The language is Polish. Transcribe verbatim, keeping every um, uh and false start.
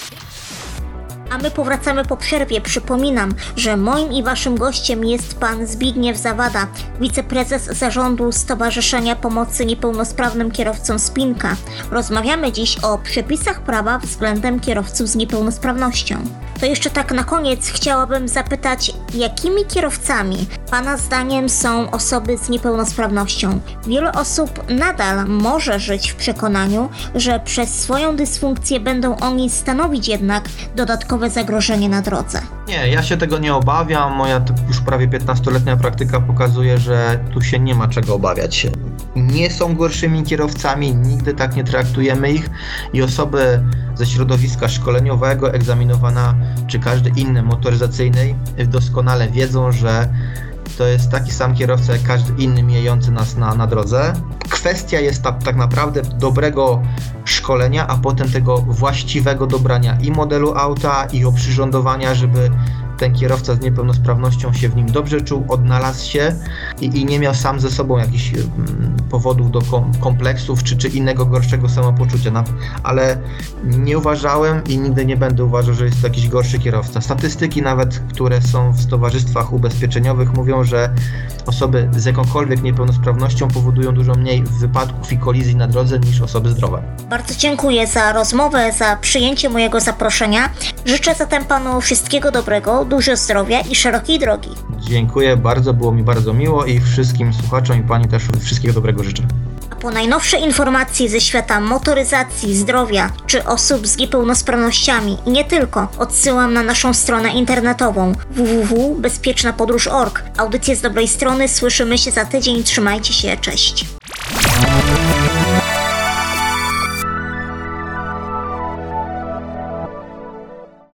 A my powracamy po przerwie. Przypominam, że moim i waszym gościem jest pan Zbigniew Zawada, wiceprezes zarządu Stowarzyszenia Pomocy Niepełnosprawnym Kierowcom Spinka. Rozmawiamy dziś o przepisach prawa względem kierowców z niepełnosprawnością. To jeszcze tak na koniec chciałabym zapytać, jakimi kierowcami pana zdaniem są osoby z niepełnosprawnością? Wiele osób nadal może żyć w przekonaniu, że przez swoją dysfunkcję będą oni stanowić jednak dodatkowe zagrożenie na drodze. Nie, ja się tego nie obawiam. Moja już prawie piętnastoletnia praktyka pokazuje, że tu się nie ma czego obawiać. Nie są gorszymi kierowcami, nigdy tak nie traktujemy ich i osoby ze środowiska szkoleniowego, egzaminowana czy każdy inny motoryzacyjnej doskonale wiedzą, że to jest taki sam kierowca jak każdy inny mijający nas na, na drodze. Kwestia jest ta, tak naprawdę dobrego szkolenia, a potem tego właściwego dobrania i modelu auta, i oprzyrządowania, żeby ten kierowca z niepełnosprawnością się w nim dobrze czuł, odnalazł się i, i nie miał sam ze sobą jakichś mm, powodów do kom, kompleksów czy, czy innego gorszego samopoczucia. Na, ale nie uważałem i nigdy nie będę uważał, że jest to jakiś gorszy kierowca. Statystyki nawet, które są w towarzystwach ubezpieczeniowych, mówią, że osoby z jakąkolwiek niepełnosprawnością powodują dużo mniej wypadków i kolizji na drodze niż osoby zdrowe. Bardzo dziękuję za rozmowę, za przyjęcie mojego zaproszenia. Życzę zatem panu wszystkiego dobrego, dużo zdrowia i szerokiej drogi. Dziękuję bardzo, było mi bardzo miło i wszystkim słuchaczom i pani też wszystkiego dobrego życzę. A po najnowsze informacje ze świata motoryzacji, zdrowia czy osób z niepełnosprawnościami i nie tylko, odsyłam na naszą stronę internetową w w w kropka bezpieczna podróż kropka org. Audycje z dobrej strony, słyszymy się za tydzień, trzymajcie się, cześć.